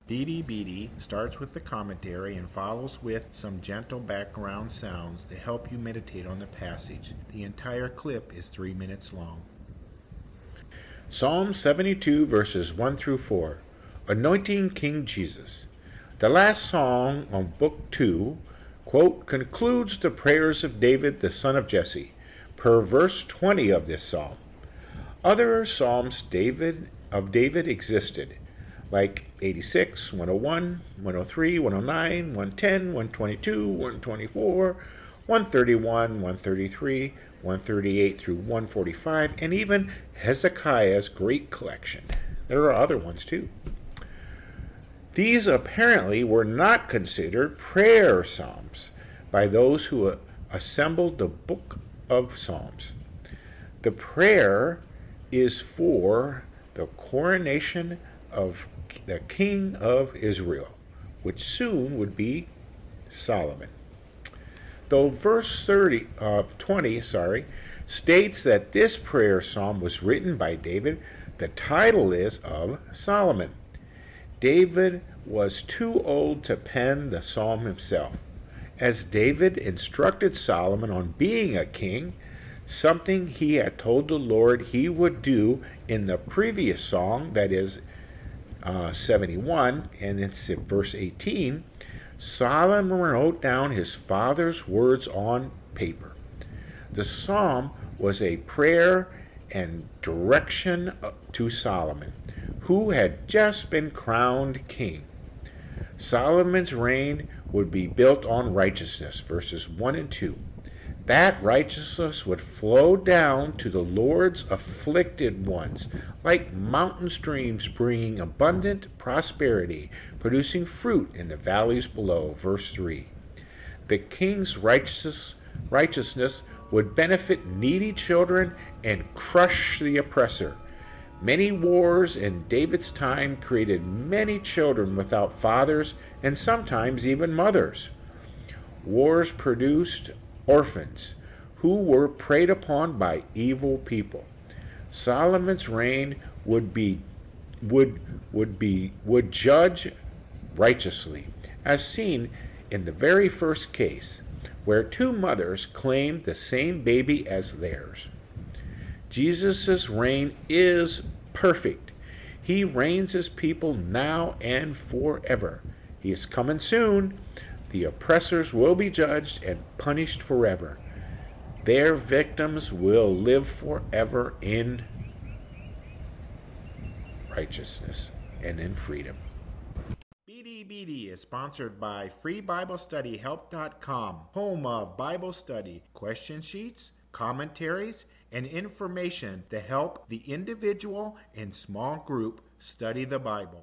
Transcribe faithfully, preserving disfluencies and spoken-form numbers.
Beady Beady starts with the commentary and follows with some gentle background sounds to help you meditate on the passage. The entire clip is three minutes long. Psalm seventy-two, verses one through four. Anointing King Jesus. The last song on Book two, quote, concludes the prayers of David, the son of Jesse, per verse twenty of this psalm. Other psalms David of David existed, like eighty-six, one oh one, one oh three, one oh nine, one ten, one twenty-two, one twenty-four, one thirty-one, one thirty-three, one thirty-eight through one forty-five, and even Hezekiah's great collection. There are other ones too. These apparently were not considered prayer psalms by those who assembled the book of Psalms. The prayer is for the coronation of the king of Israel, which soon would be Solomon. Though verse thirty, uh, twenty sorry, states that this prayer psalm was written by David, the title is of Solomon. David was too old to pen the psalm himself, as David instructed Solomon on being a king, something he had told the Lord he would do in the previous song, that is uh, seventy-one, and it's in verse eighteen. Solomon wrote down his father's words on paper. The psalm was a prayer and direction to Solomon, who had just been crowned king. Solomon's reign would be built on righteousness, verses one and two. That righteousness would flow down to the Lord's afflicted ones, like mountain streams bringing abundant prosperity, producing fruit in the valleys below, verse three. The king's righteousness, righteousness would benefit needy children and crush the oppressor. Many wars in David's time created many children without fathers and sometimes even mothers. Wars produced orphans who were preyed upon by evil people. Solomon's reign would be would would be would judge righteously, as seen in the very first case, where two mothers claimed the same baby as theirs. Jesus' reign is perfect. He reigns his people now and forever. He is coming soon. The oppressors will be judged and punished forever. Their victims will live forever in righteousness and in freedom. Beady Beady is sponsored by free bible study help dot com, home of Bible study, question sheets, commentaries, and information to help the individual and small group study the Bible.